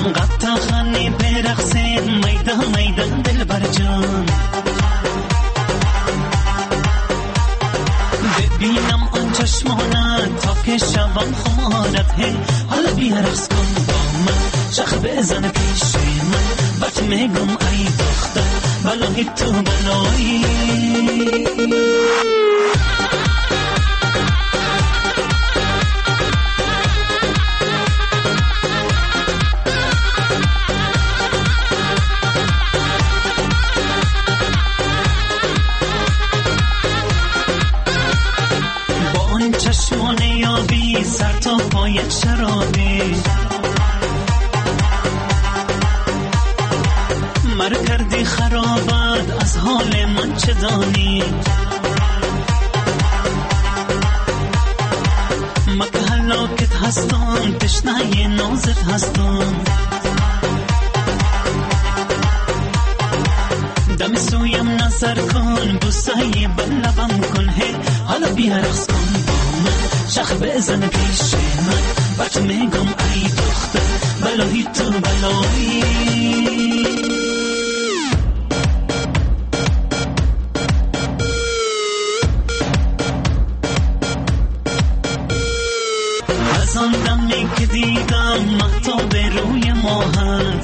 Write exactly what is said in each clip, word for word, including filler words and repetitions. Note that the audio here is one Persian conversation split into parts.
قطع خانی برقصین میدان میدان دل بر جان ببینم آن چشمانت تا که شبان خمارت هی حالا بیا رقص کن با من شخ بزن پیش من بات میگم ای دختر بلایی تو بلایی چشمانه یابی سر تا پای شرابی مر کردی خرابت از حال من چه دانی مکه هلاکت هستم تشنه نازت هستم دم سویم نظر کن بوسه بلبم کن هی حالا بیا رقص کن شخ بزن پیش من بات میگم ای دختر بلایی تو بلایی از آن دمی که دیدم مهتاب روی ماهت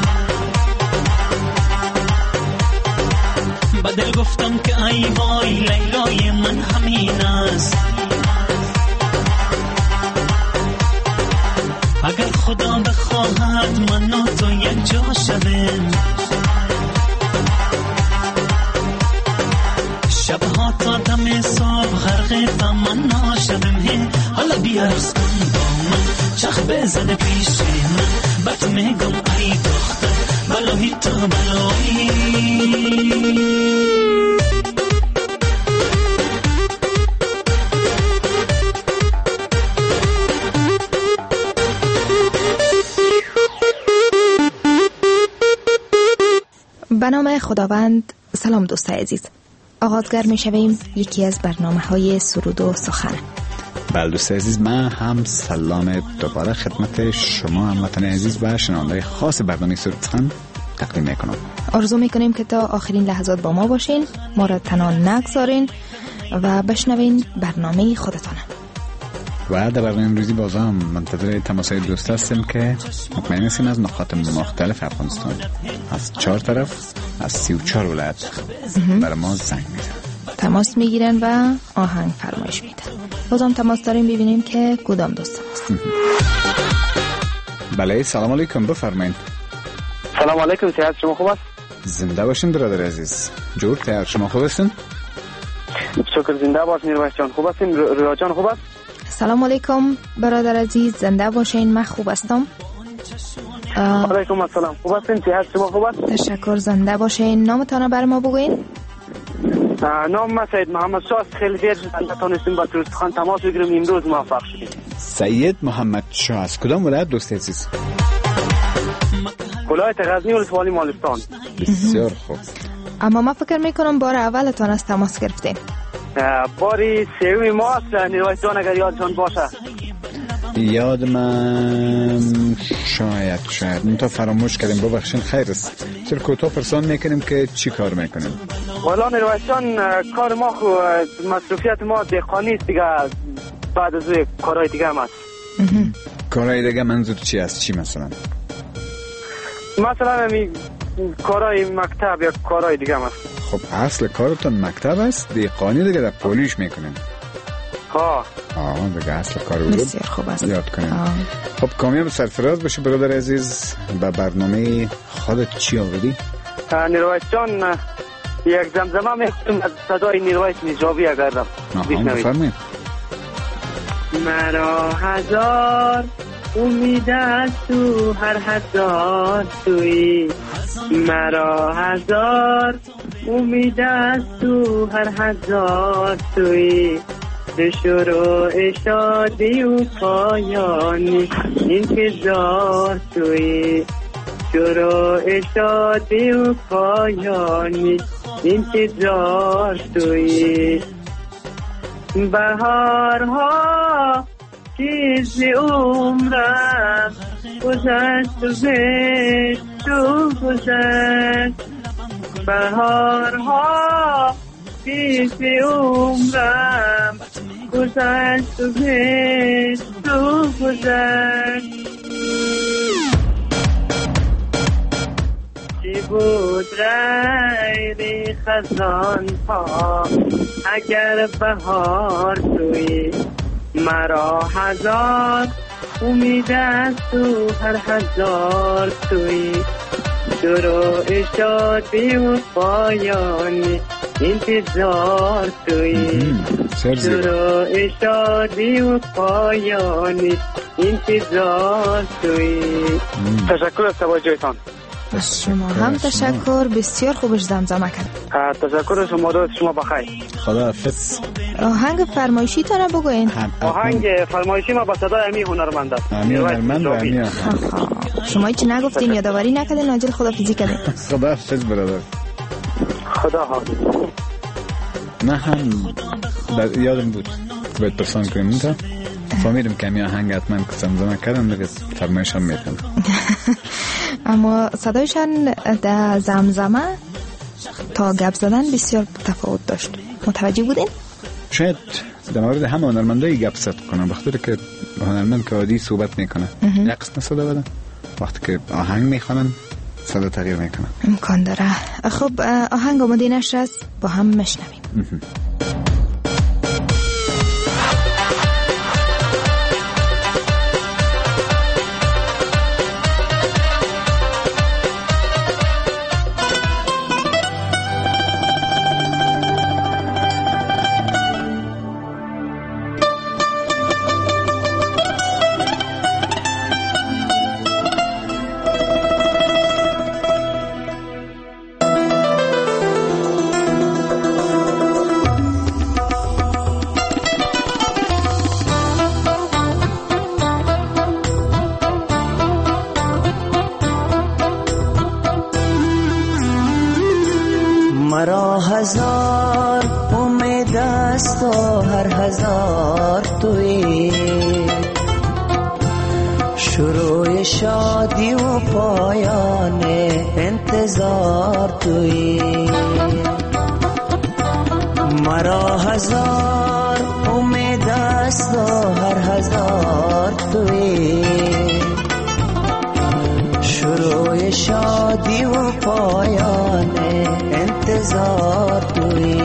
با دل گفتم که ای وای لیلای من همین است اگر خدا بخواهد من و تو یک جا شویم شبها تا دم صبح غرق تمنا شویم حالا بیا رقص کن با من شخ بزن پیش من بات میگم ای دختر بلایی تو بلایی به نام خداوند. سلام دوستای عزیز، آغازگر می شویم یکی از برنامه های سرود و سخن. بله دوستای عزیز، من هم سلام دوباره خدمت شما هموطن عزیز و شنونده خاص برنامه سرود سخن تقدیم میکنم. آرزو میکنیم که تا آخرین لحظات با ما باشین، ما را تنها نگذارین و بشنوین برنامه خودتانه. و در برنامه امروزی بازم منتظر تماسهای دوست هستیم که مطمئن هستیم از نقاط مختلف افغانستان از چهار طرف از سی و چهار ولایت برای ما زنگ میزن، تماس میگیرن و آهنگ فرمایش میدن. بازم تماس داریم ببینیم که کدام دوست هست. بله سلام علیکم، بفرمایید. سلام علیکم، صحت شما خوب است؟ زنده باشین برادر عزیز. جور تیار شما خوب هستین؟ شکر، زنده باش. نیروش جان خوب هستین؟ رویا جان خوب است؟ سلام علیکم برادر عزیز، زنده باشین. من خوب هستم. علیکم السلام، خوب هستین؟ صحت شما خوب است؟ تشکر، زنده باشین. نامتان برای ما بگوین. نام من سید محمد شاه است. خیلی دیر شد نتونستیم با دوستان تماس بگیریم، امروز موفق شدیم. سید محمد شاه از کدام ولایت دوست عزیز؟ ولایت غزنی ولسوالی مالستان. بسیار خوب. اما من فکر میکنم بار اولتان از تماس گرفتین. باری سومی ماست. نیروش جان اگر یادتان باشه. یاد من شاید شاید من تا فراموش کردیم، ببخشید. خیر است. چرا کوتاه پرسان میکنیم که چی کار میکنیم؟ والا نیروش جان کار ما خو مصروفیت ما دهقانی است دیگه، بعد از کارهای دیگه هم هست. کارهای دیگه منظور چی است؟ چی مثلا؟ مثلا همی کارهای مکتب یا کارهای دیگه هم هست. خب اصل کارتون مکتب است؟ دهقانی دیگه در پولیش میکنیم. ها آه دیگه اصل کار رو بسیار خوب است. یاد کنیم. خب کامیاب سرفراز باشه برادر عزیز. به برنامه خودت چی آوردی؟ نیروش جان یک زمزمه میخونم از صدای نیروش نجابی اگر رفت بفرمایید. مرا هزار امید است تو هر هزار توی، مرا هزار امید است تو هر هزار توی، شروع شادی و پایانی انتظار توی، شروع شادی و پایانی انتظار توی، بهارها چیز عمرم گذشت و بشت و گذشت بهارها پیش عمرم گذشت و بشت و گذشت چی بود ریل خزان ها اگر بهار توی مرا هزار امید است و هر هزار توی شروع شادی و پایانی انتظار توی شروع شادی و پایانی انتظار توی. تشکر از توجهتان. از شما هم تشکر، بسیار خوبش زمزمه کرد. تشکر از شما، روز شما بخیر. خداحافظ. آهنگ فرمایشی تانه بگوین. آهنگ فرمایشی ما با صدای امی هنرمند است. امی هنرمند و امی شما هیچ نگفتین، یادآوری نکردین، ناجل خداحافظی کردین. خداحافظ برادر. خداحافظ. نه هم در یادم بود باید پرسان کنیم تا فهمیدم که امی آهنگ حتما که زمزمه کردن دیگه فرمایش هم میتونم. اما صدایشان در زمزمه تا گپ زدن بسیار تفاوت داشت. متوجه بودین؟ شاید در مورد همه هنرمندایی گپ زد کنن، بخاطر که هنرمند که عادی صحبت میکنه یک قسم صدا بدن، وقتی که آهنگ میخوانن صدا تغییر میکنه. امکان داره. خب آهنگ آماده نشد، با هم مشنویم. مرا هزار امید است و هر هزار توی شروع شادی و پایان انتظار توی. مرا هزار امید است و هر هزار توی شروع شادی و پایان انتظار توی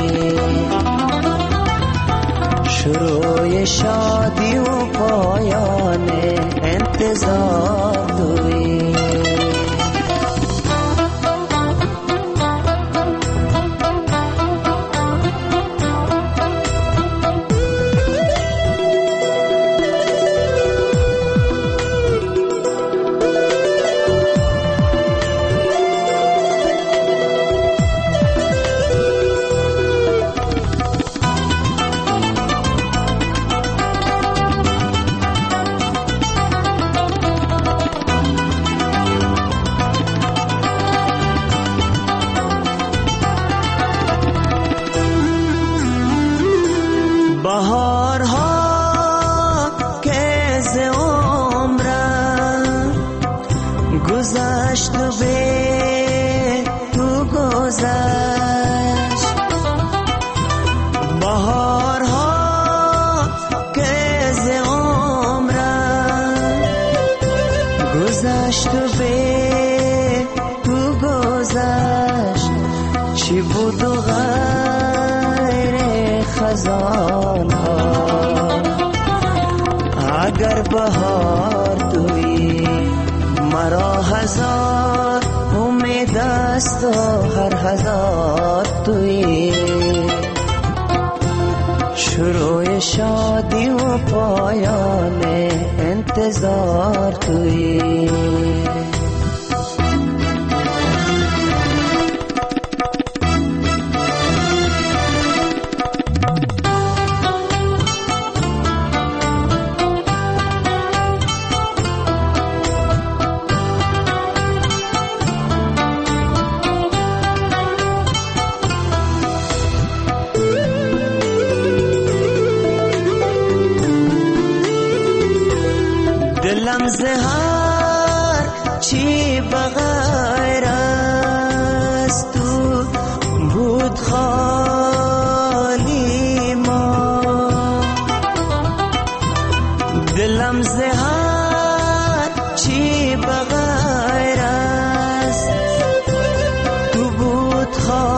شروع شادی و پایان انتظار توی. گذشت و به تو گذشت بهارها که ز عمرم گذشت و به تو گذشت چی بود و غیر خزان ها اگر بهار توی مرا هزار امید است و هر هزار توی شروع شادی و پایان انتظار توی. دلم زهر چی بغیر از تو بود خالی ما، دلم زهر چی بغیر از تو بود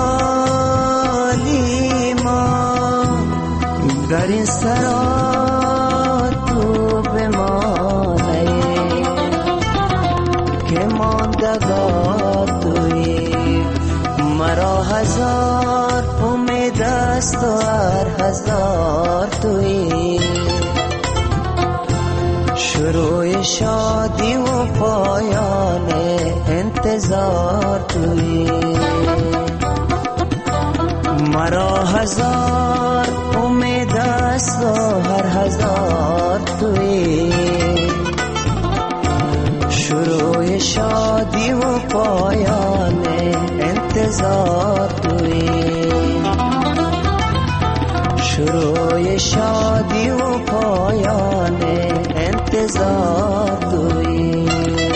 خالی ما، در این سرا تو بمانه که ماندگار توی، مرا هزار امید است و هر هزار توی، شروع شادی و پایان انتظار توی، مرا هزار امید است و هر هزار توی، شروع شادی و پایان انتظار توی، شروع شادی و پایان انتظار توی.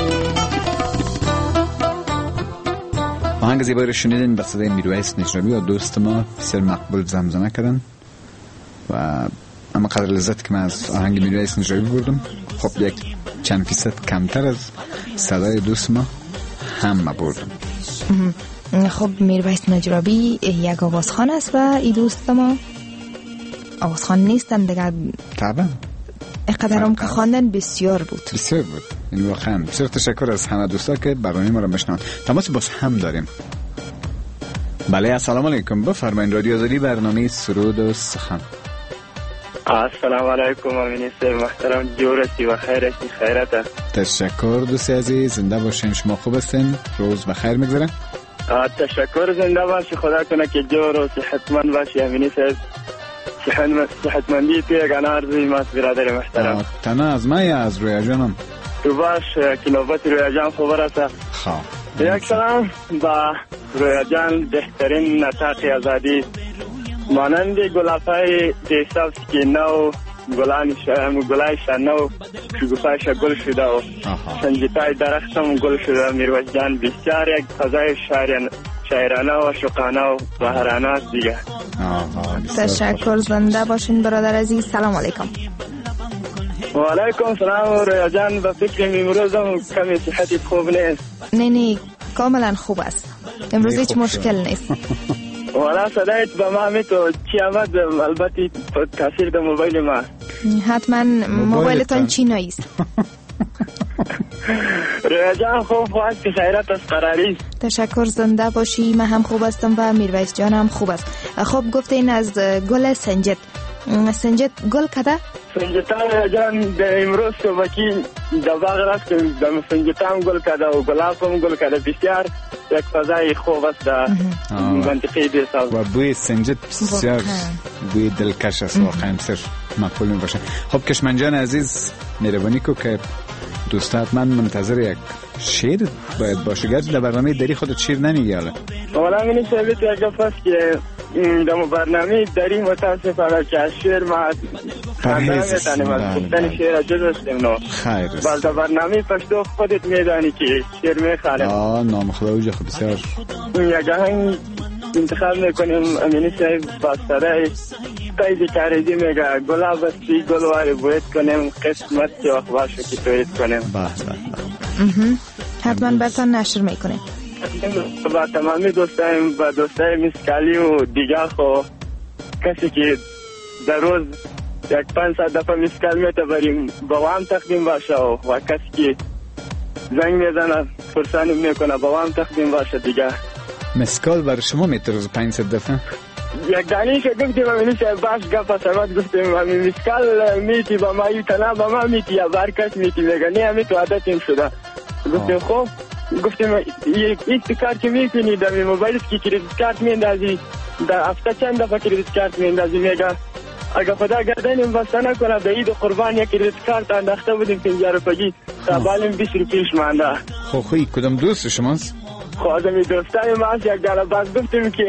آهنگ زیبایی رو شنیدین با صدای میرویس نجرابی و دوست ما بسیار مقبول زمزمه کردن و اما قدر لذت که من از آهنگ میرویس نجرابی بردم خب یک چند فیصد کمتر از صدای دوست ما هم بردم. خب میرویس نجرابی یک آوازخوان است و ای دوست ما آوازخوان نیستن دیگه طبعا اقدرم که خواندن بسیار بود بسیار بود. این واقعا بسیار تشکر از همه دوستا که برنامه ما رو میشنون. تماس باز هم داریم. بله السلام علیکم، بفرمایید. رادیو آزادی برنامه سرود و سخن. السلام علیکم امین سر محترم، جورتی و خیرتی خیرت. تشکر دوستی عزیز، زنده باشین. شما خوب هستین؟ روز بخیر میگذره؟ تشکر، زنده باشی، خدا کنه که جور و صحتمند باشی امین سر. صحتمندی توی گناه عرضی ماست برادر محترم. تنها از من یا از رویا جانم؟ تو باش که نوبت رویا جان خبر است. خواه یک سلام با رویا جان، بهترین نطاق آزادی مانند گلافای دیساف که نو گلانی شایم گلای شنو شگوفایش گل شده و سنجیتای درختم گل شده. میرویس جان بسیار یک فضای شاعرانه و شقانه و بهرانه است دیگه. تشکر، زنده باشین برادر عزیز. سلام علیکم. و علیکم سلام رویا جان، به فکر امروزم کمی صحتی خوب نیست. نه نه کاملا خوب است، امروز هیچ مشکل نیست. والا صدایت به ما میتو چی آمد، البته تاثیر در موبایل ما. حتما موبایلتان چینایی است. رویا جان خوب خواهد که خیرت از قراری. تشکر، زنده باشی. من هم خوب هستم و میرویس جان هم خوب است. خب گفتین از گل سنجد. سنجد گل کده؟ سنجدان جان در امروز صبحی در باغ رفتم، در سنجدان گل کده و گلاب هم گل کده. بسیار یک فضای خوب است در منطقه دیساو و بوی سنجد بسیار بوی دلکش است، واقعا بسیار مقبول می باشه. خب کشمنجان عزیز مهربانی کو که دوستات من منتظر یک شعر باید باشه، گرچه در برنامه دری خودت شعر نمیگی. حالا والا من شعر تو یک گفت که در برنامه دری متاسفانه که شعر ما پرهیز میتونیم از گفتن شعر جز هستیم. نو خیر باز در برنامه پشتو خودت میدانی که شعر میخوانیم. آه نام خدا اوجه خب بسیار یک آهنگ انتخاب میکنیم امینی صاحب با سرای تایدی کاریدی میگه گلاب استی گلواری بوید کنیم قسمت که وقت باشه که توید کنیم. بله بله حتما برتان نشر میکنیم با تمامی دوستایم و دوستای مسکالی و دیگه خو کسی که در روز یک پنج ساعت دفعه مسکال میته بریم با وام تقدیم باشه و کسی که زنگ میزنه فرسانی میکنه با وام تقدیم باشه دیگه. مسکال برای شما میته روز پنج ساعت دفعه؟ یک دانیش گفتیم امینی صاحب باش گفت سمت گفتیم امین مسکال میتی با ما ایتنا با ما میتی یا برکت میتی میگه نه همی تو عادتیم شده. گفتیم خوب، گفتیم یک کار که میکنی در موبایل که کریدیت کارت میندازی در هفته چند دفعه کریدیت کارت میندازی میگه اگه خدا گردنیم بسته نکنه به عید قربان یک کریدیت کارت انداخته بودیم پنجاه روپیی تا بالیم بیست روپیش مانده. خو خوی کدام دوست شماست؟ خو از امی دوستای ما هست یک دانه باز گفتیم که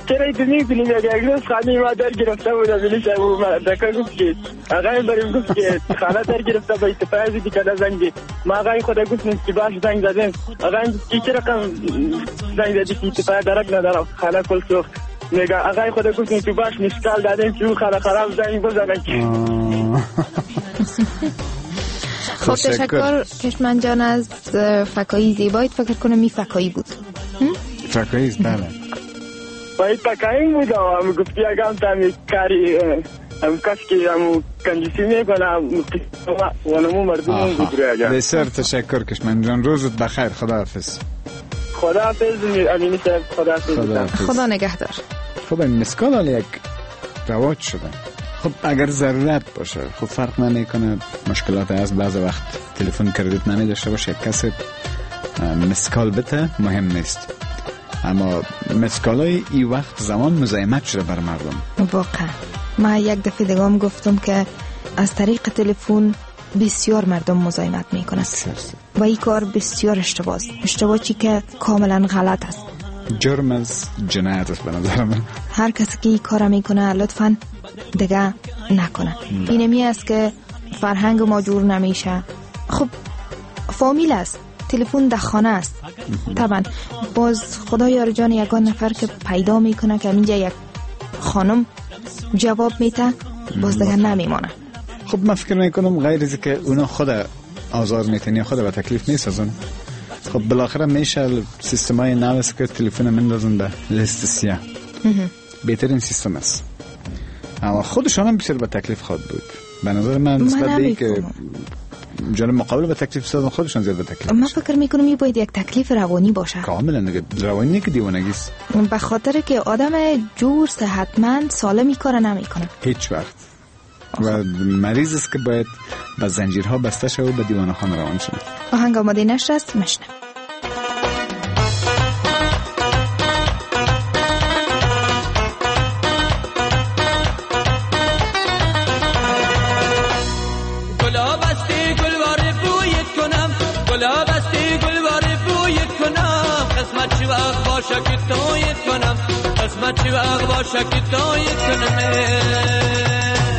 چرا تو می‌بینیم یک روز خانه ما در گرفته بود ولی شب و دکا گفت که آقای بریم گفت که خانه در گرفته با اتفاقی که کلا زنگ ما آقای خدا گفتیم که باش زنگ زدیم آقای کی چرا کم زنگ زدی که اتفاق درک ندارم خانه کل سوخت میگه آقای خدا گفتیم تو باش مشکل دادیم که خانه خراب زنگ بزنه. خب تشکر کشمن جان از فکایی زیبایت. فکر کنم می فکایی بود. فکایی است بله. باید فکایی بود و گفتی اگه هم تامی کاری هم کس که هم کنجیسی میکنم ونمو مردم بود روی اگر. بسیار تشکر کشمن جان. روزت بخیر. خداحافظ. خداحافظ امینی صاحب. خداحافظ. خدا نگهدار. خب این مسکال حالا یک رواج شده. خب اگر ضرورت باشه خب فرق نمیکنه مشکلات از بعض وقت تلفن کردیت نمی داشته باشه یک کسی مسکال بته مهم نیست اما مسکالای ای وقت زمان مزاحمت شده بر مردم. واقعا ما یک دفعه دیگه گفتم که از طریق تلفن بسیار مردم مزاحمت میکنند و این کار بسیار اشتباه است. اشتباه چی که کاملا غلط است. جرم از جنایت است به نظر من. هر کسی که این کار میکنه لطفاً دیگه نکنه. اینمی است که فرهنگ ما جور نمیشه. خب فامیل است، تلفن در خانه است. طبعا باز خدا یار جان یگان نفر که پیدا میکنه که اینجا یک خانم جواب میده باز دیگه نمیمانه. خب من فکر میکنم غیر از که اونا خود آزار میتونی خود به تکلیف میسازن. خب بالاخره میشه سیستمای نو است که تلفن مندازن به لیست سیاه. بهترین سیستم است اما خودشان هم بسیار به تکلیف خواهد بود به نظر من. نسبت به این که جانب مقابل به تکلیف سازن خودشان زیاد به تکلیف. من فکر میکنم این باید یک تکلیف روانی باشه. کاملا دیگه روانی نه که دیوانگی است. به خاطر که آدم جور صحتمند سالمی کار نمیکنه هیچ وقت و مریض است که باید با زنجیرها بسته شود و به دیوانخانه روان شود. آهنگ آماده نشر است مشنو. باشه که تویت کنم قسمت چی وقت باشه که تویت کنم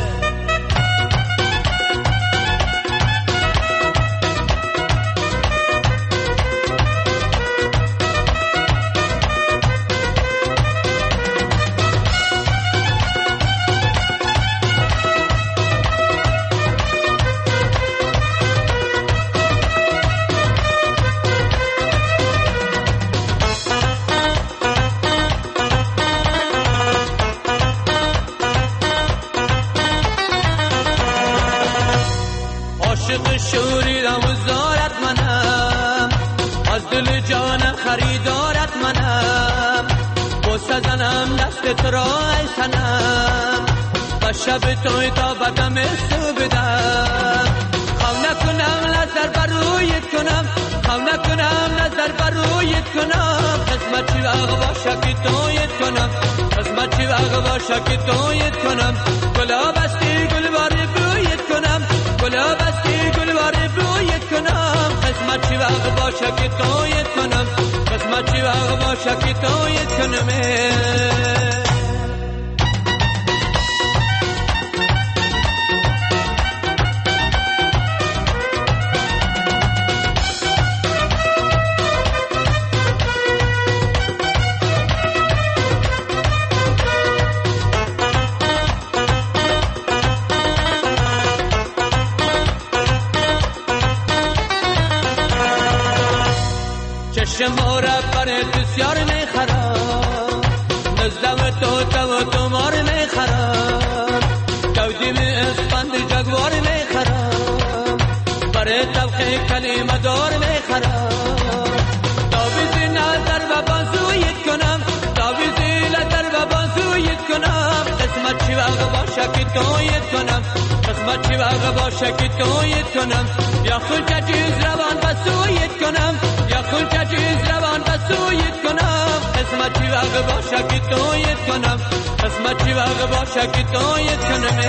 ترای سنم و شب توی تا بدم سو بدم خواهم نکنم نظر برویت کنم خواهم نکنم نظر برویت کنم قسمت چی وقت باشه که تویت کنم قسمت چی وقت باشه که تویت کنم گلا بستی گل باری برویت کنم گلا بستی گل باری برویت کنم قسمت چی وقت باشه که تویت کنم قسمت چی وقت باشه که تویت کنم شما را برای بسیار میخرم نزدم تو تو تو مار میخرم دودیم اسپند جگوار میخرم برای طبقه کلمه دار میخرم تابیزی نظر و بازویت کنم تابیزی نظر و بازویت کنم قسمت چی وقت باشه که تویت کنم قسمت چی وقت باشه که تویت کنم یا خود چیز روان بسویت کنم یا خود چیز روان بسویت کنم قسمت چی وقت باشه که تویت کنم قسمت چی وقت باشه که تویت کنم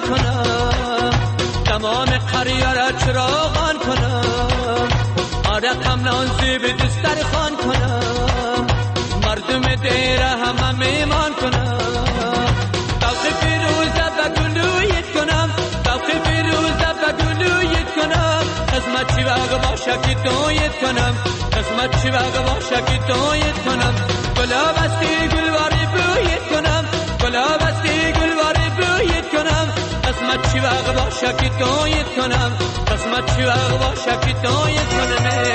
کنم، تمام قریه را چراغان کنم، رقم نازی به دسترخوان کنم، مردم دیره همه میمان کنم، توقی فیروزه بگلویت کنم، توقی فیروزه بگلویت کنم، قسمت چی وقت باشه که تویت کنم، قسمت چی وقت باشه که تویت کنم، گلاب استی گلواری بویت کنم، گلاب استی گلواری بویت کنم، قسمت چی وقت باشه که تویت کنم، قسمت چی وقت باشه که تویت کنم.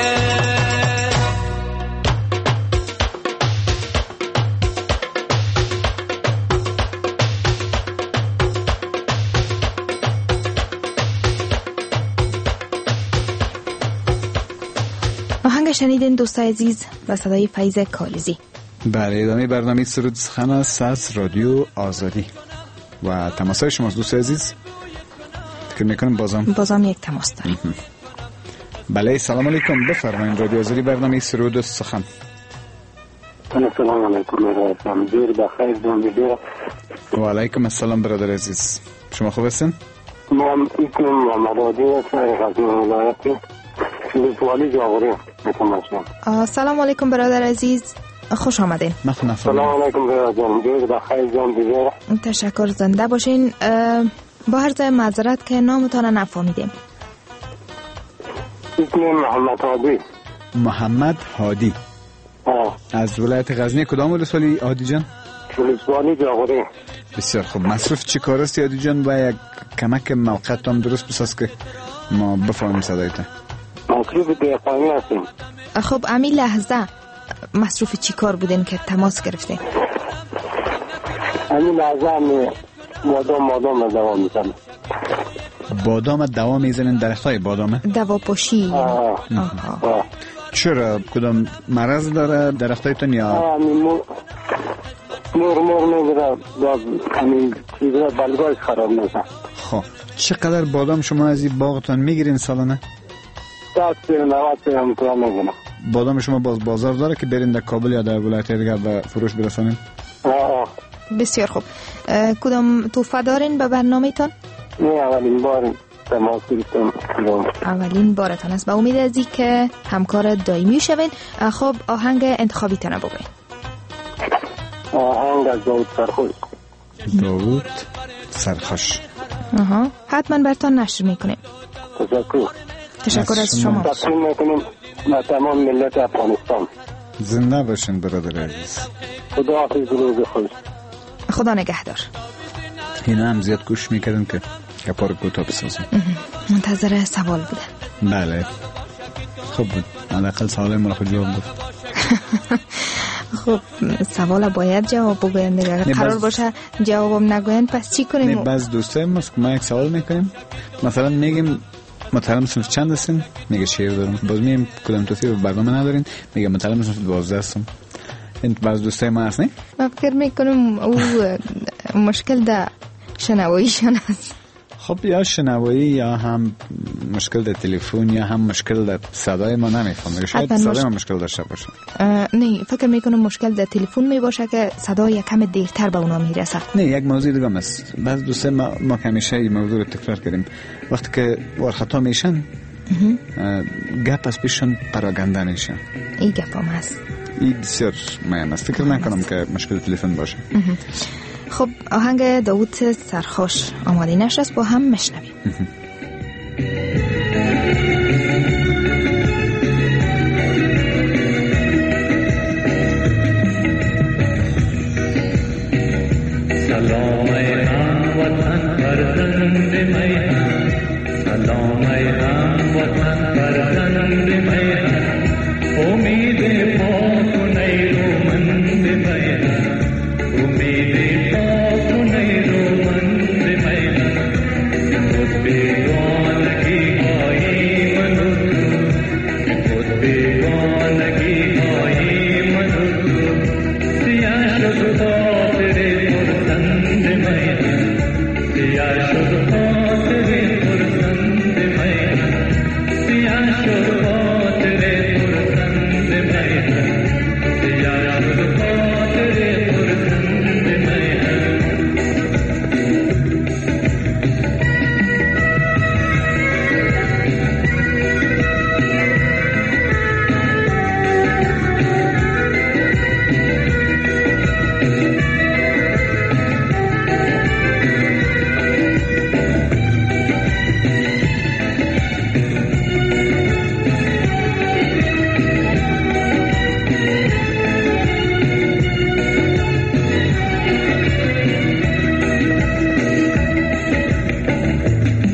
آهنگ شنیدین دوستای عزیز و صدای فیض کالزی. برای ادامه برنامه سرود سخن است از رادیو آزادی و تماسای شماست دوستای عزیز. فکر میکنم بازم بازم یک تماس داریم. بله سلام علیکم، بفرمایید رادیو آزادی برنامه سرود سخن. سلام علیکم برادرم، دیر بخیر زندگی. و علیکم السلام برادر عزیز، شما خوب هستین؟ ما اسمم محمد عادی است، از ولایت فلسوالی جاغوری میتونم. سلام علیکم برادر عزیز، خوش آمدین. سلام علیکم برادرم، دیر بخیر زندگی. تشکر، زنده باشین. با عرض معذرت که نامتان نفهمیدیم. اسم محمد هادی. محمد هادی. آه. از ولایت غزنی. کدام ولسوالی هادی جان؟ فلسوالی جاغوری. بسیار خوب. مصروف چی کار است هادی جان؟ و یک کمک موقت هم درست بساز که ما بفهمیم صدایت. مصروف دیقانی هستیم. خب امی لحظه مصروف چی کار بودین که تماس گرفتین؟ امی لحظه امی بادام بادام دوام میزنم. بادام دوام میزنن؟ درخت های بادامه؟ دواپوشی. آه. آه. آه. چرا؟ کدام مرض داره درخت هایتون یا؟ آه امی مور مور مور میگره باز امی چیزا بلگاش خراب میزن. خب چقدر بادام شما از این باغتان میگیرین سالانه؟ دست سیر نوات سیر همتون میگنم. بادام شما باز بازار داره که برین در کابل یا در ولایت دیگر به فروش برسانین؟ آه. بسیار خوب. کدام توفه دارین به برنامه تان؟ نه اولین بار تماس گرفتم. اولین بارتان است. با امید ازی که همکار دائمی شوین. خب آهنگ انتخابی تانه بگوین. آهنگ از داود سرخوش. داود سرخوش. آها، حتما برتان نشر میکنیم. تشکر. تشکر از شما. تقدیم میکنیم به تمام ملت افغانستان. زنده باشین برادر عزیز. خدا حافظ، روز خوش. خدا نگهدار. اینا هم زیاد گوش میکردن که گپار کوتاه بسازم. منتظر سوال بودن. بله خوب بود، حداقل سوال ما رو جواب گفت. خب سوال باید جواب بگوین دیگه. اگر قرار باشه جوابم نگوین پس چی کنیم؟ نه بعض دوستای ما ما یک سوال میکنیم، مثلا میگیم مطالعه صنف چند هستین؟ میگه شعر دارم. باز میگیم کدام توصیف برنامه ندارین؟ میگه مطالعه صنف دوازده هستم. این بعض دوستای ما هست. نه من فکر میکنم او مشکل در شنواییشان است. خب یا شنوایی یا هم مشکل در تلفن یا هم مشکل در صدای ما نمیفهمه. شاید صدای ما مشکل داشته باشه. نه فکر میکنم مشکل در تلفن می باشه که صدا یک کم دیرتر به اونا میرسه. نه یک موضوع دیگه است. بعض دوستا ما ما همیشه این موضوع رو تکرار کردیم. وقتی که ور خطا میشن گپ از پیششون پراگنده نشه. این گپ هم هست. این بسیار مهم است. فکر نکنم که مشکل تلفن باشه. خب آهنگ داوود سرخوش آماده نشست، با هم مشنویم. سلام ای هموطن فرزند میهن، سلام ای هموطن فرزند میهن، امید پاک و نیرومند میهن، امید پاک و نیرومند میهن، خود بیگانگی های منو، خود بیگانگی های منو، سیاه شد خاطر پرسند میهن، سیاه شد خاطر پرسند میهن، سیاه شد خاطر پرسند میهن، سیاه شد خاطر پرسند میهن.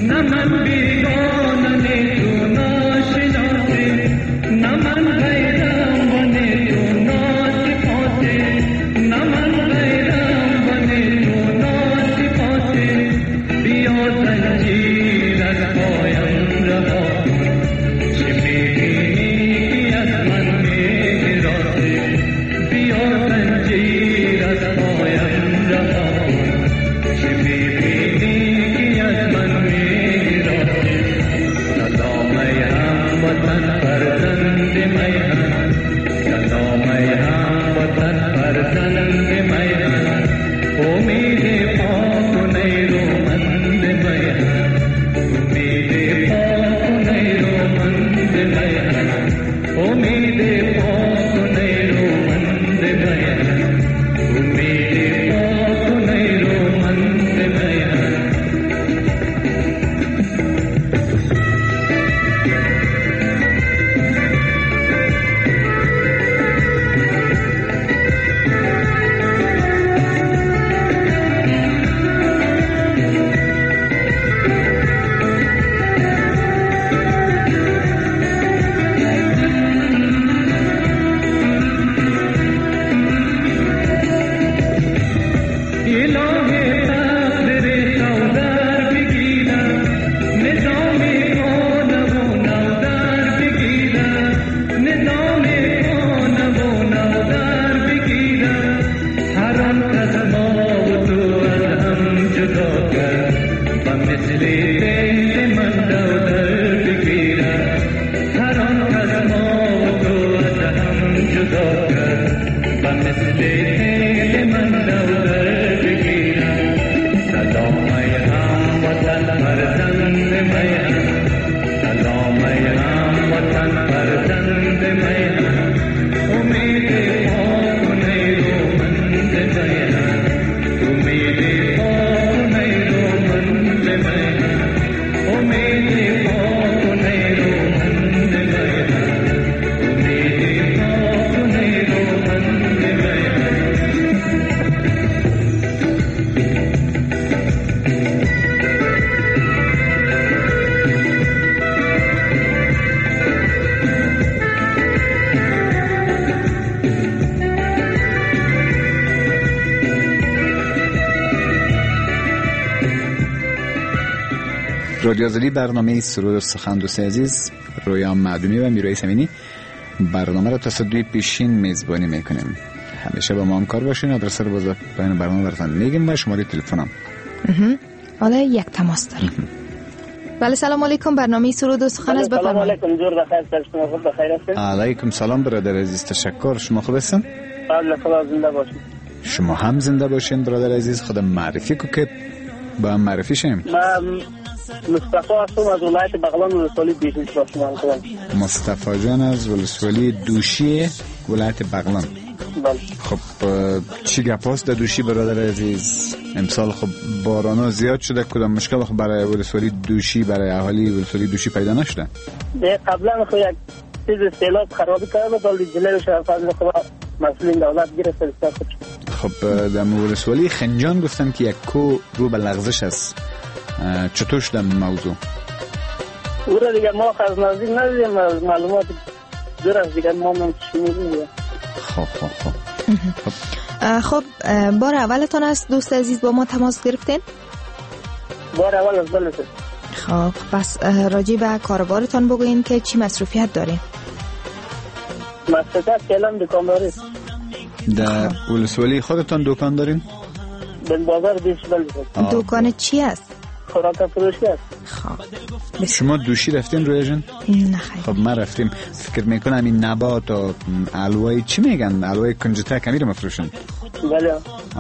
رادیو آزادی برنامه سرود و سخن دوست عزیز رویا معدومی و میرای سمینی برنامه را تصدیق پیشین میزبانی میکنیم. همیشه با ما همکار باشین. آدرس رو باز بین برنامه براتون میگیم و شماره تلفنم. حالا یک تماس داریم. بله سلام علیکم. برنامه سرود و سخن از بفرمایید. سلام علیکم. جور بخیر. شما خوب بخیر هستین؟ علیکم سلام برادر عزیز. تشکر. شما خوب هستین؟ الله خدا زنده باشین. شما هم زنده باشین برادر عزیز. خدا معرفی کو که با هم معرفی شیم. من مصطفی هستم از ولایت بغلان ولسوالی دوشی شما هستم. مصطفی جان از ولسوالی دوشی ولایت بغلان. بله. خب چی گپاست در دوشی برادر عزیز؟ امسال خب بارانا زیاد شده. کدام مشکل خب برای ولسوالی دوشی برای اهالی ولسوالی دوشی پیدا نشده؟ قبلا خب یک چیز سیلاب خرابی کرده ولی جلوی فضل خدا مسئولین دولت گرفت. خب در ولسوالی خنجان گفتم که یک کو رو به لغزش است. چطور شده موضوع؟ او را دیگه ما از نزدیک ندیدیم. معلومات دور از دیگه ما هم شنیدیم. خب خب خب خب بار اولتان است دوست عزیز با ما تماس گرفتین؟ بار اول از بله. خب پس راجع به کاربارتان بگوین که چی مصروفیت دارین؟ مصروفیت فعلا دکان داریم. در ولسوالی خودتان دکان دارین؟ در بازار دیش بله. دکان چی است؟ خوراک فروشی است. خب شما دوشی رفتین روی جان؟ نه خیلی. خب ما رفتیم. فکر میکنم این نبات و الوای چی میگن؟ الوای کنجته کمی رو مفروشن. بله.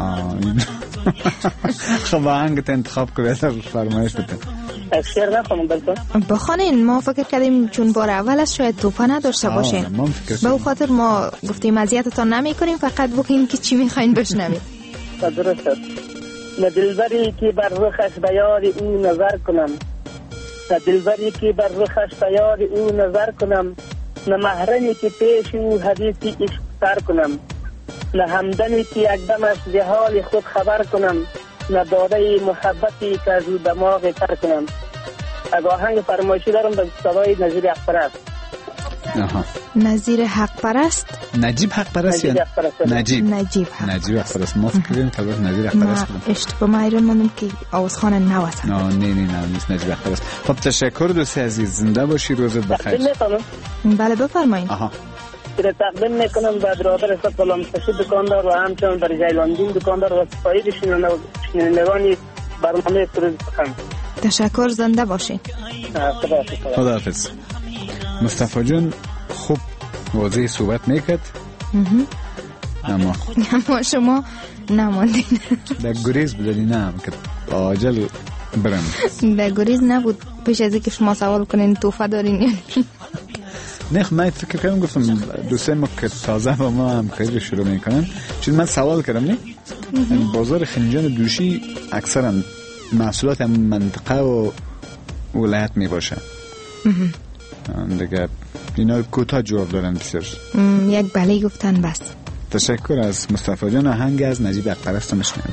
خب آهنگت انتخاب که بهتر فرمایش بده. شعر نخونم بلکن؟ بخونین. ما فکر کردیم چون بار اول است شاید توپا نداشته باشین. به او خاطر ما گفتیم اذیتتان نمی کنیم، فقط بگین که چی میخواین بشنوید. درست است. نه دلبری که بر رخش به یار او نظر کنم، نه دلبری که بر رخش به یار او نظر کنم، نه محرمی که پیش او حدیثی عشق سر کنم، نه همدمی که یک دمش ز حال خود خبر کنم، نه داده محبتی که از او دماغ تر کنم. از آهنگ فرمایشی دارم به صدای نظیر حق پرست. آها. نظیر حق پرست؟ نجیب حق پرست یا نجیب؟ نجیب حق نجیب حق پرست. ما فکر کردیم که نظیر حق پرست بود. اشتباه ما ایران ماندم که آوازخانه نوست. نه نه نه نیست نجیب حق پرست. خب تشکر دوستی عزیز، زنده باشی، روزت بخیر. بله بفرمایید. آها. تقدیم میکنم به برادر صد غلام مستشید دکاندار و همچنان در جیلاندین دکاندار و سپاهی شنوندگان برنامه سروز بخند. تشکر، زنده باشین. خدا حافظ. مصطفی جان خوب واضح صحبت میکرد اما اما شما نماندین. در گریز بودنی نه که آجل برم. در گریز نبود، پیش از اینکه شما سوال کنین توفه دارین یعنی نه. من فکر کردم گفتم دوستای ما که تازه با ما هم کاری شروع میکنن، چون من سوال کردم نه بازار خنجان دوشی اکثرا محصولات منطقه و ولایت می باشه دیگه، اینا کوتاه جواب دارن بسیار. یک بله گفتن بس. تشکر از مصطفی جان. آهنگ از نجیب حق پرست میشنویم.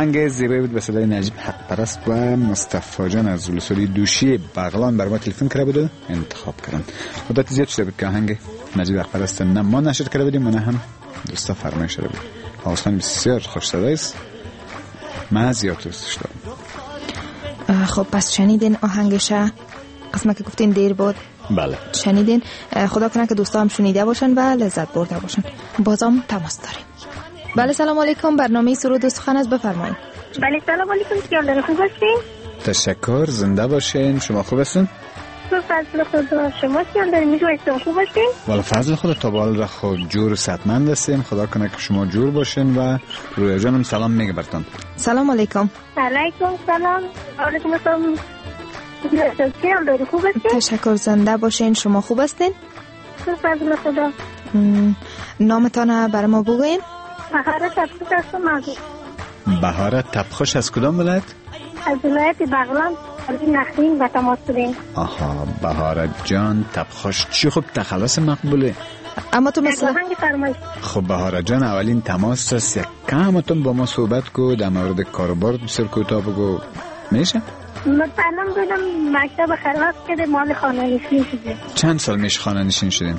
آهنگ زیبایی بود به صدای نجیب حق پرست و مصطفی جان از ولسوالی دوشی بغلان بر ما تلفن کرده بود انتخاب کردن. مدت زیاد شده بود که آهنگ نجیب حق پرست نه ما نشر کرده بودیم و نه هم دوستا فرمایش شده بود. آوازخوان بسیار خوش صدایی است، من زیاد دوستش دارم. خب پس شنیدین آهنگش قسمت که گفتین دیر بود؟ بله شنیدین. خدا کنه که دوستا هم شنیده باشن و لذت برده باشن. بازم تماس داریم. بله سلام علیکم، برنامه سرود و سخن است، بفرمایید. بله سلام علیکم، خیال خوب هستین؟ تشکر، زنده باشین. شما خوب هستین؟ تو فضل خدا، شما خیال دارین میتونستم خوب هستین؟ والا فضل خدا تا بال را خود جور و صحتمند هستیم. خدا کنه که شما جور باشین و رویا جانم سلام میگه برتون. سلام علیکم. علیکم سلام. علیکم السلام. خیال داری خوب هستین؟ تشکر، زنده باشین. شما خوب هستین؟ تو فضل خدا. نامتان برای ما بگوین؟ بهاره تبخوش از مازی. بهاره تبخوش از کدام ولایت؟ از ولایت بغلان، از نخلین و تماس داریم. آها، بهاره جان تبخوش چی خوب تخلص مقبوله. اما تو مثلا آهنگ فرمایش. خب بهاره جان اولین تماس است، یک کمتون با ما صحبت کو در مورد کاروبار بسیار کوتاه بگو میشه؟ مثلا بودم مکتب خلاص کرده مال خانه نشین شده. چند سال میشه خانه نشین شدین؟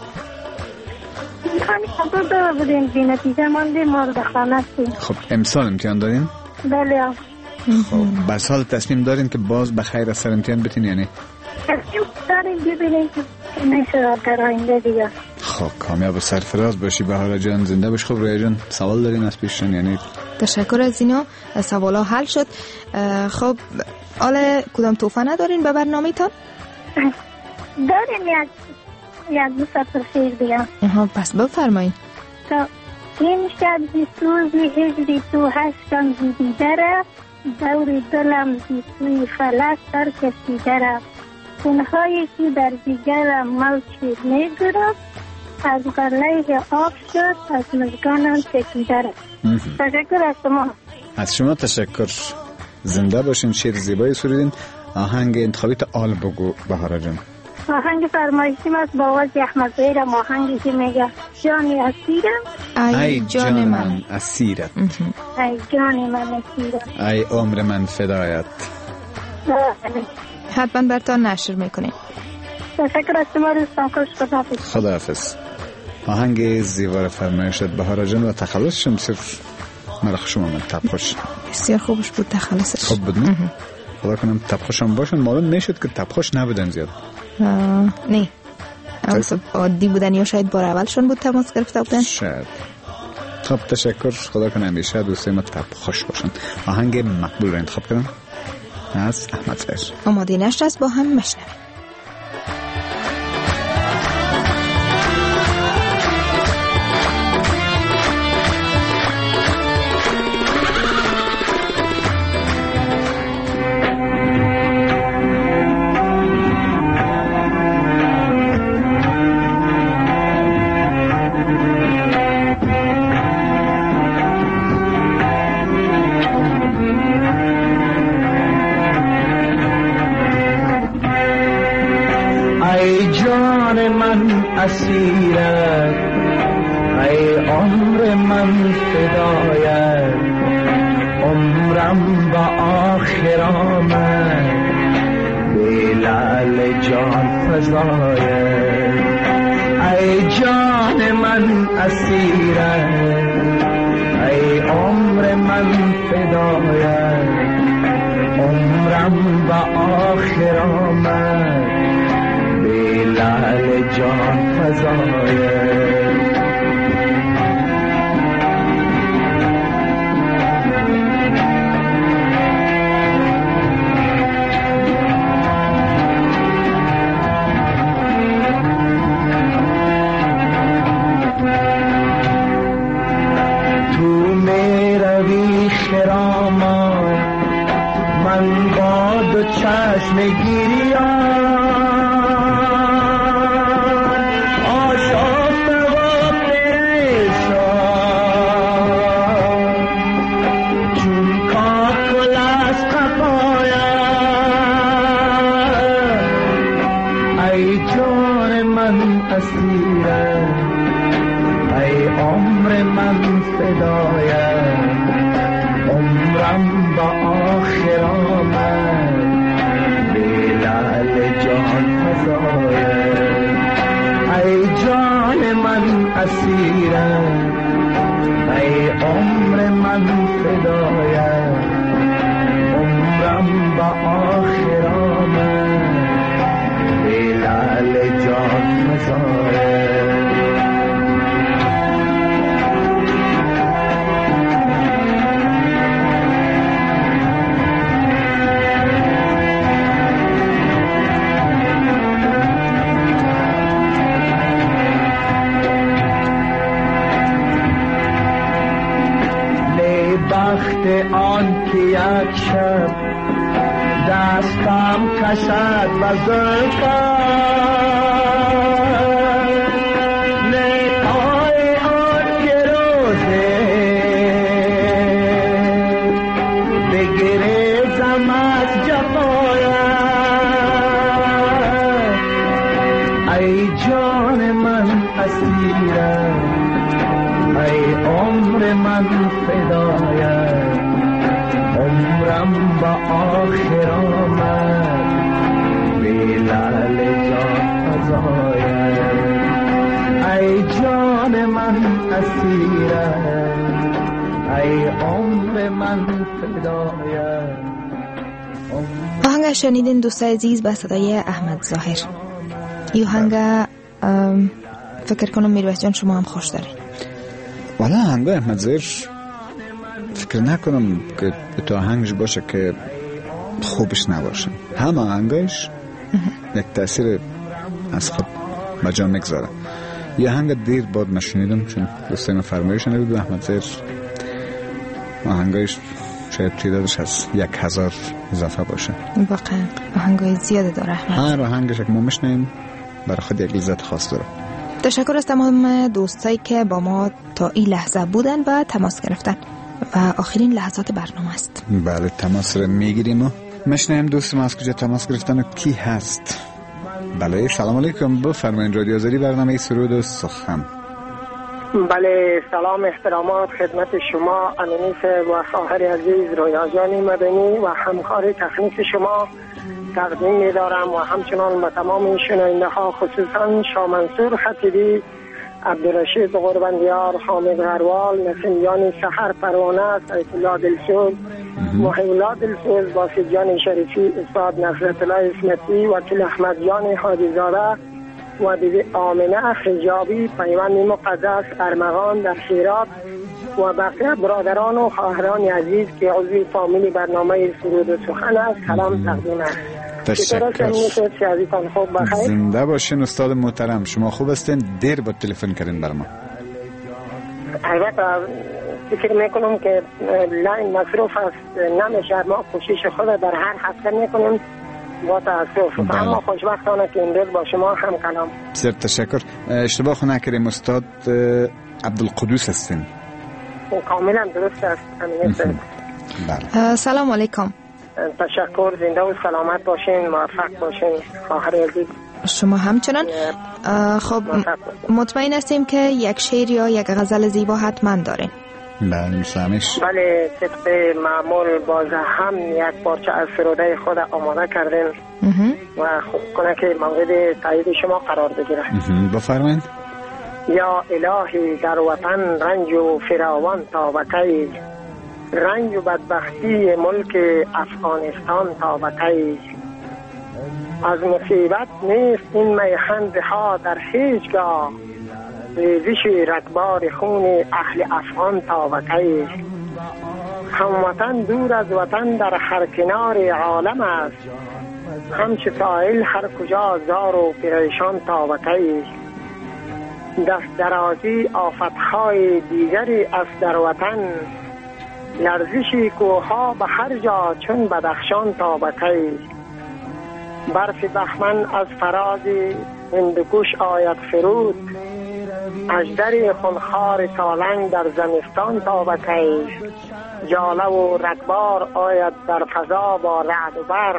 خانه خدا بودیم بی نتیجه مانده مال خانه هستیم. خب امسال امتحان دارین؟ بله. خب بر سال تصمیم دارین که باز بخیر از سر امتحان بتین یعنی؟ تصمیم داریم ببینیم که نشه در آینده دیگه. خب کامیاب و سرفراز باشی بهاره جان، زنده باش. خب رویا جان سوال دارین از پیشتون یعنی؟ تشکر از اینا، سوالا حل شد. خب حالا کدام توفه ندارین به برنامه تان؟ داریم یک یک دو سطر شیر دیگه. آها پس بفرمایید. تا این شب بی سوزی هجری تو هشتم دیده رفت، دور دلم بی سوی فلک در کشیده رفت، خونهایی که در دیگرم موچی میگرفت، از غله آب شد از مژگانم چکیده رفت. تشکر از شما. از شما تشکر، زنده باشین. شعر زیبایی سرودین. آهنگ انتخابی تا آل بگو بهاره جان. آهنگ فرمایشیم است با آواز احمد زهیرم. آهنگی که میگه جانی اسیرم، ای جان من اسیرت، ای جان من اسیرت، ای عمر من فدایت. حتما برتان نشر میکنیم. تشکر از شما دوستان، خوش خداحافظ. خداحافظ. آهنگ زیبا فرمایش شد بهاره جان و تخلصش بسیار مرخ شما من تبخوش بسیار خوبش بود. تخلصش خوب بود نه؟ خدا کنم تبخوشم باشن. معلوم میشد که تبخوش نبودن زیاد. نه عادی بودن یا شاید بار اولشون بود تماس گرفته بودن شاید. خب تشکر، خدا کنه همیشه دوستای ما تبخوش باشن. آهنگ مقبول رو انتخاب کردم از احمد زهیر. آماده نشر است، با هم مشنویم. اسیرت، ای عمر من فدایت، عمرم و آخر آمد به لعل جان فزایت. ای جان من اسیرت، ای عمر من فدایت، عمرم و آخر آمد به لعل جان فزایت. تو میروی خرامان، من با دو چشم گریان عمرم با آخر آمد به لعل جان فزاید ای جان من اسیرم ای عمر من فدایت عمرم با آخر آمد به لعل جان فزاید بخت آن که یک شب دستم کشد و زلفم نهای آن که روزه بگریزم از جفایت ای جان من اسیرم ای عمر من فدایت عمرم با آخر آمد به لعل جان فزاید ای جان من اسیرم ای عمر من فدایت. آهنگ شنیدین دوست عزیز به صدای احمد ظاهر. این آهنگ فکر کنم میرویس جان شما هم خوش دارین. والا آهنگ احمد ظاهر فکر نکنم که تو آهنگش باشه که خوبش نباشه. همه آهنگش یک تأثیر از خود بجا میگذاره. یه آهنگ دیر بعد نشنیدم چون دوستای من فرمایش نبود. احمد ظاهر آهنگش شاید تعدادش از یک هزار اضافه باشه. واقعا آهنگای زیاده داره احمد. هر آهنگش که ما میشنیم برای خود یک لذت خاص داره. تشکر از تمام دوستایی که با ما تا این لحظه بودن و تماس گرفتن و آخرین لحظات برنامه است. بله تماس رو میگیریم و میشنیم دوست ما از کجا تماس گرفتن و کی هست. بله سلام علیکم، بفرمایید رادیو آزادی برنامه سرود و سخن. بله سلام احترامات خدمت شما انیس و خواهر عزیز رویا جان مدنی و همکار تکنیک شما تقدیم می‌دارم و همچنان به تمام شنونده ها خصوصا شاه منصور خطیبی، عبدالرشید قربندیار، حامد غروال، نسیمیان سحر پروانه، سیف الله دلسوز، محی الله دلسوز، باسط جان شریفی، استاد نصرت الله اسمتی، وکیل احمد جان حاجی‌زاده و بیبی آمنه حجابی، پیوند مقدس ارمغان در شیراز و بقیه برادران و خواهران عزیز که عضو فامیل برنامه سرود و سخن است سلام تقدیم است. تشکر. زنده باشین استاد محترم. شما خوب هستین؟ دیر با تلفن کردین بر ما. البته فکر میکنم که لاین مصروف است نمیشه، ما کوشش خود در هر هفته میکنیم با تاسف، اما خوشبختانه که این روز با شما هم کلام. بسیار تشکر. اشتباه خو نکردیم استاد عبدالقدوس هستین. کاملا درست است. بله. سلام علیکم. تشکر، زنده و سلامت باشین، موفق باشین خواهر عزیز. شما همچنان. خب مطمئن هستیم که یک شعر یا یک غزل زیبا حتما دارین. بله میفهمش. بله طبق معمول باز هم یک پارچه از سروده خود آماده کردیم و خوب کنه که موعد تایید شما قرار بگیره. بفرمایید. یا الهی در وطن رنج و فراوان تا وکی، رنج و بدبختی ملک افغانستان تا وکی، از مصیبت نیست این میهن ها در هیچگاه، ریزش رگبار خون اهل افغان تا وکی، هموطن دور از وطن در هر کنار عالم است، همچه سائل هر کجا زار و پریشان تا وکی، دست درازی آفتهای دیگری از در وطن، لرزشی کوها به هر جا چون بدخشان تا وکی، برف بهمن از فراز هندوکش آید فرود، اژدر خونخوار سالنگ در زمستان تا وکی، جاله و رگبار آید در فضا با رعد و برق،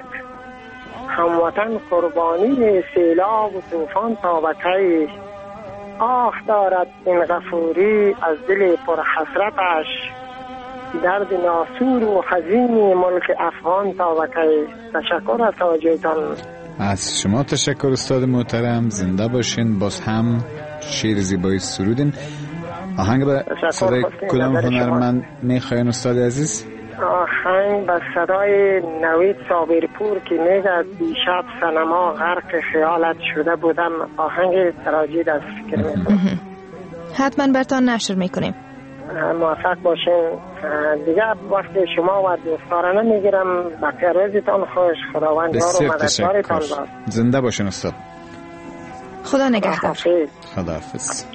هموطن قربانی سیلاب و طوفان تا وکی، آه دارد این غفوری از دل پر حسرتش، درد ناسور و حزین ملک افغان تا وکی. تشکر از توجهتان. از شما تشکر استاد محترم، زنده باشین. باز هم شعر زیبایی سرودین. آهنگ به صدای کدام هنرمند میخواین استاد عزیز؟ آهنگ به صدای نوید صابرپور که میگه دیشب سنما غرق خیالت شده بودم. آهنگ تراجید از فکر میکنم. حتما برتان نشر میکنیم. موفق باشین. دیگه وقت شما و دوستارانه میگیرم. بقیه روزتان خوش. خداوند یار و مددگارتان باد. زنده باشین استاد. خدا نگهدار. خداحافظ.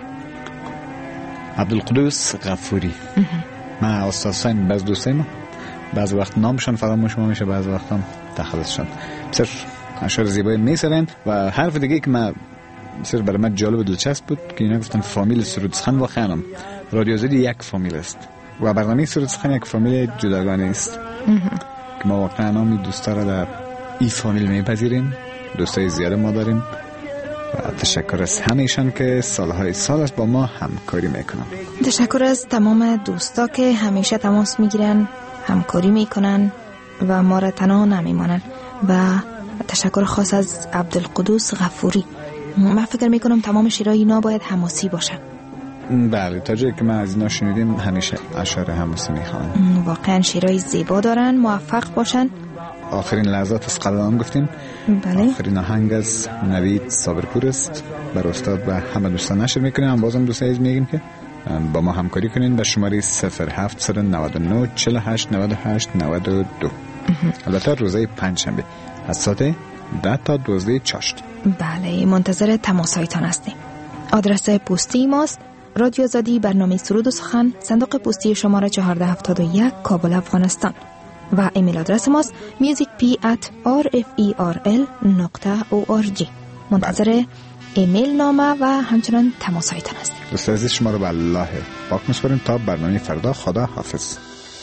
عبدالقدوس غفوری. من استاد ساین بعض دوستای ما بعض وقت نامشان فراموش میشه، بعض وقت هم تخلصشان. بسیار اشعار زیبایی میسرن و حرف دیگه که من بسیار برای من جالب و دلچسب بود که اینا گفتن فامیل سرودسخن واقعا هم رادیو زدی یک فامیل است و برنامه سرودسخن یک فامیل جداگانه است که ما واقعا هم دوستا را در این فامیل میپذیریم. دوستای زیاد ما داریم و تشکر از همه‌شان که سالهای سال است با ما همکاری میکنن. تشکر از تمام دوستا که همیشه تماس میگیرن، همکاری میکنن و ما را تنها نمیمانن. و تشکر خاص از عبدالقدوس غفوری. من فکر میکنم تمام شعرهای اینا باید حماسی باشن. بله، تا جایی که من از اینا شنیدیم همیشه اشعار حماسی میخوان. واقعا شعرهای زیبا دارن. موفق باشن. آخرین لحظات از قلم گفتیم. بله. آخرین آهنگ از نوید صابرپور است. بر استاد و همه دوستان نشر میکنیم. هم بازم دوستان عزیز میگیم که با ما همکاری کنین به شماره صفر هفت نه نه چهل و هشت نود و هشت نود و دو. البته روزهای پنجشنبه از ساعت ده تا دوازده چاشت. بله، منتظر تماسهایتان هستیم. آدرس پستی ماست رادیو آزادی، برنامه سرود و سخن، صندوق پستی شماره چهارده هفتاد و یک، کابل، افغانستان. و ایمیل آدرس ماست musicp at rferl نقطه org. منتظر ایمیل نامه و همچنان تماسهایتان هستیم. دوست عزیز، شما رو به الله پاک می‌سپاریم تا برنامه فردا. خدا حافظ.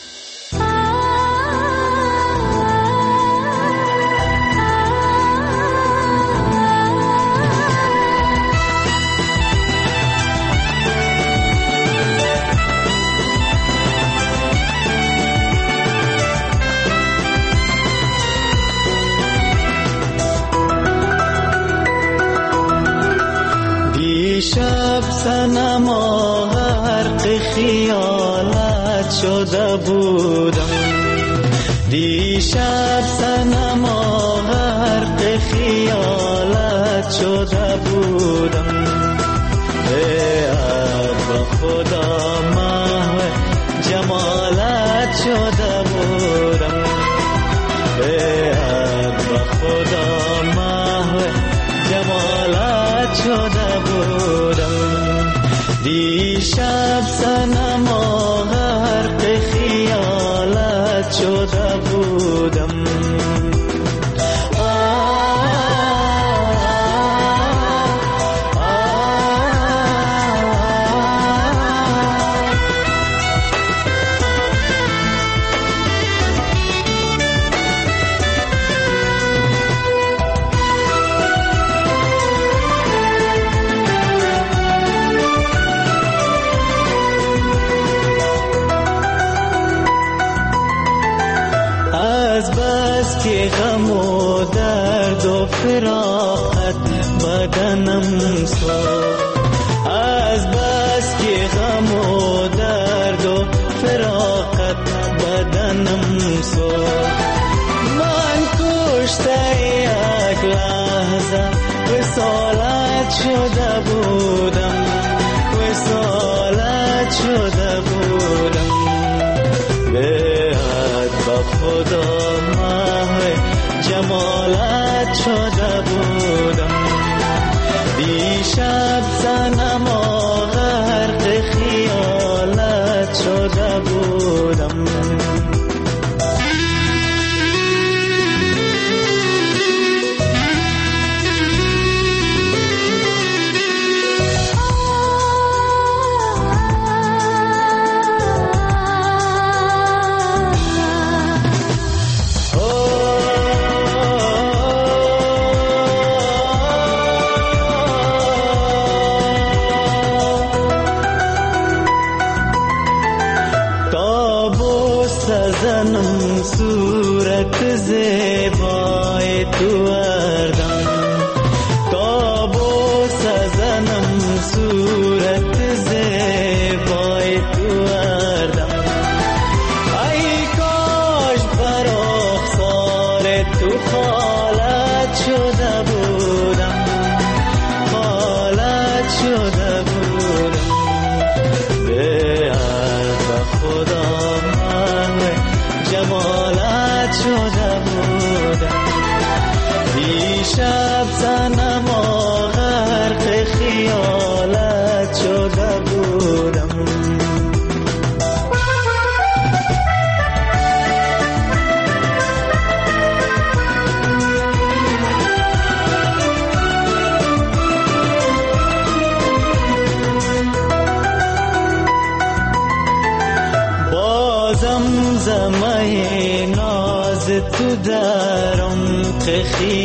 شب سنما غرق خیالت شده بودم. دیشب سنما غرق خیالت شده بودم. به خدا محو جمالت شده بودم. به خدا محو جمالت شده بودم. دیشب سنما غرق خیالت شده بودم. که غم و درد و فراقت بدنم ساخت. از بس که غم و درد و فراقت بدنم ساخت. من کشته یک لحظه وصالت شده بودم. وصالت شده بودم. به خدا محو جمالت شده بودم. دیشب سنما غرق خیالت شده بودم. خیلی